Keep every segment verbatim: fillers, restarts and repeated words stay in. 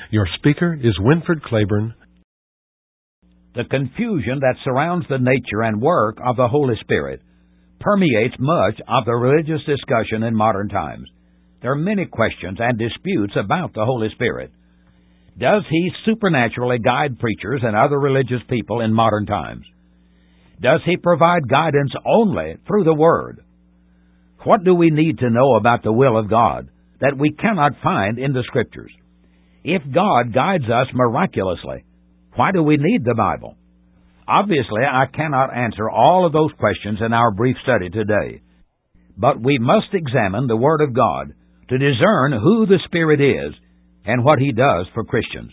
Your speaker is Winford Claiborne. The confusion that surrounds the nature and work of the Holy Spirit permeates much of the religious discussion in modern times. There are many questions and disputes about the Holy Spirit. Does He supernaturally guide preachers and other religious people in modern times? Does He provide guidance only through the Word? What do we need to know about the will of God that we cannot find in the Scriptures? If God guides us miraculously, why do we need the Bible? Obviously, I cannot answer all of those questions in our brief study today. But we must examine the Word of God to discern who the Spirit is and what He does for Christians.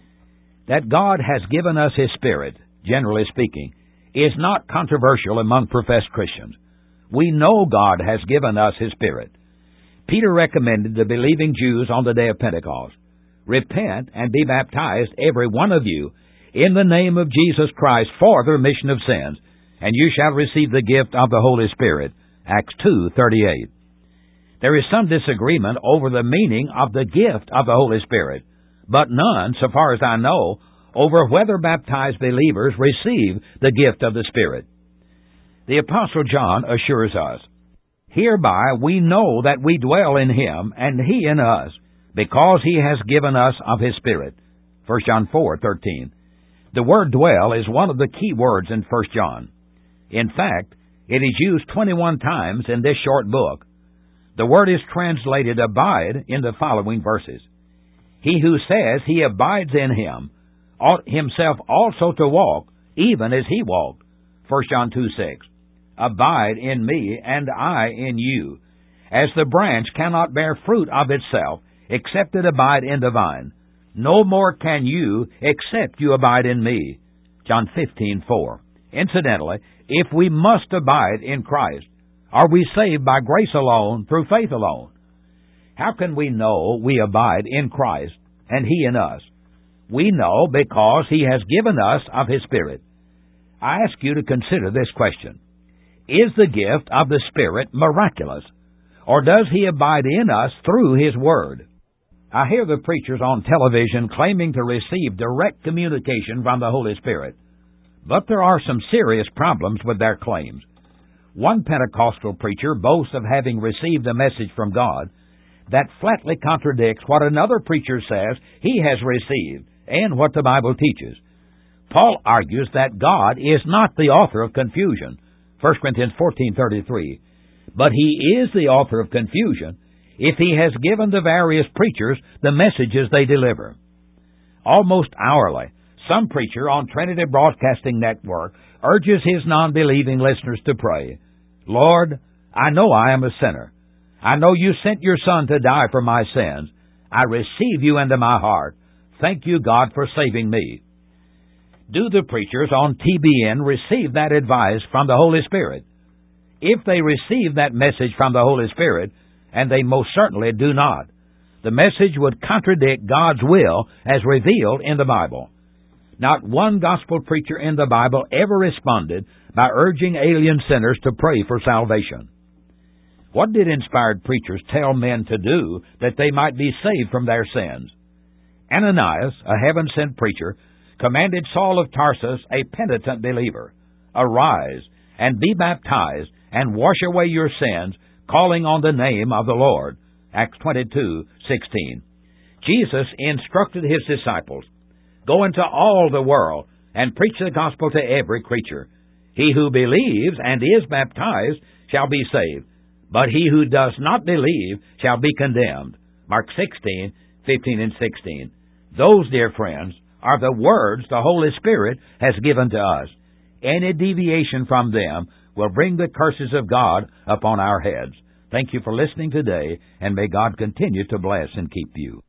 That God has given us His Spirit, generally speaking, is not controversial among professed Christians. We know God has given us His Spirit. Peter recommended the believing Jews on the day of Pentecost, "Repent and be baptized, every one of you, in the name of Jesus Christ for the remission of sins, and you shall receive the gift of the Holy Spirit." Acts two thirty-eight. There is some disagreement over the meaning of the gift of the Holy Spirit, but none, so far as I know, over whether baptized believers receive the gift of the Spirit. The Apostle John assures us, "Hereby we know that we dwell in Him, and He in us, because He has given us of His Spirit." First John four thirteen. The word dwell is one of the key words in First John. In fact, it is used twenty-one times in this short book. The word is translated abide in the following verses. "He who says he abides in Him ought himself also to walk, even as He walked." First John two six. "Abide in me, and I in you. As the branch cannot bear fruit of itself, except it abide in the vine, no more can you, except you abide in me." John fifteen four. Incidentally, if we must abide in Christ, are we saved by grace alone, through faith alone? How can we know we abide in Christ and He in us? We know because He has given us of His Spirit. I ask you to consider this question. Is the gift of the Spirit miraculous, or does He abide in us through His Word? I hear the preachers on television claiming to receive direct communication from the Holy Spirit, but there are some serious problems with their claims. One Pentecostal preacher boasts of having received a message from God that flatly contradicts what another preacher says he has received and what the Bible teaches. Paul argues that God is not the author of confusion, First Corinthians fourteen thirty-three, but He is the author of confusion if He has given the various preachers the messages they deliver. Almost hourly, some preacher on Trinity Broadcasting Network urges his non-believing listeners to pray, "Lord, I know I am a sinner. I know You sent Your Son to die for my sins. I receive You into my heart. Thank You, God, for saving me." Do the preachers on T B N receive that advice from the Holy Spirit? If they receive that message from the Holy Spirit, and they most certainly do not, the message would contradict God's will as revealed in the Bible. Not one gospel preacher in the Bible ever responded by urging alien sinners to pray for salvation. What did inspired preachers tell men to do that they might be saved from their sins? Ananias, a heaven-sent preacher, commanded Saul of Tarsus, a penitent believer, "Arise and be baptized and wash away your sins, calling on the name of the Lord." Acts twenty-two sixteen. Jesus instructed His disciples, "Go into all the world and preach the gospel to every creature. He who believes and is baptized shall be saved, but he who does not believe shall be condemned." Mark sixteen fifteen and sixteen. Those, dear friends, are the words the Holy Spirit has given to us. Any deviation from them will bring the curses of God upon our heads. Thank you for listening today, and may God continue to bless and keep you.